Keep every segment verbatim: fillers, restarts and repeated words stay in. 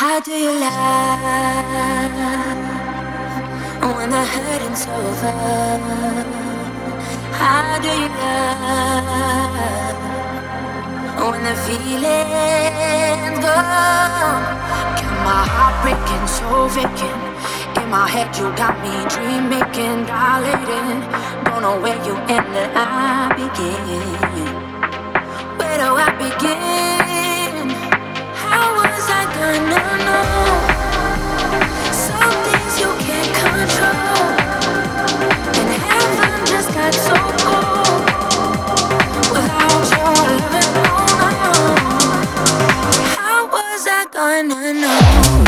How do you love when the hurting's over? How do you love when the feeling's gone? Got my heart breaking, so vacant. In my head you got me dream making, dilating. Don't know where you end and I begin. Where do I begin? How was I gonna know? Some things you can't control, and heaven just got so cold without your loving. Oh no, how was I gonna know?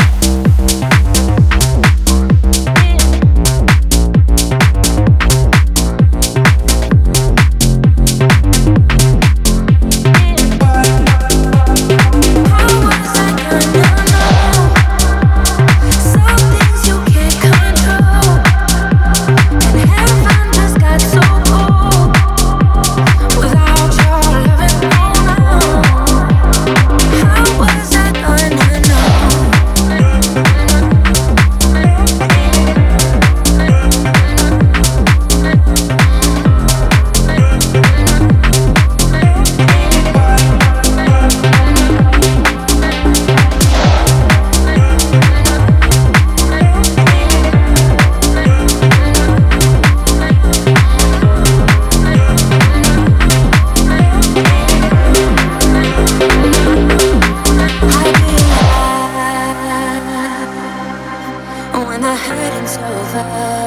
When the hurting's over,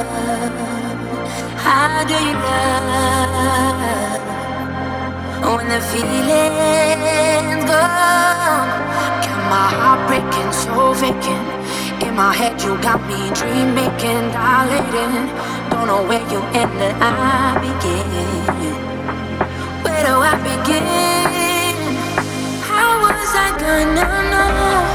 how do you love when the feeling's gone? Got my heart breaking, so vacant. In my head you got me dream making, dilating. Don't know where you end and I begin. Where do I begin? How was I gonna know?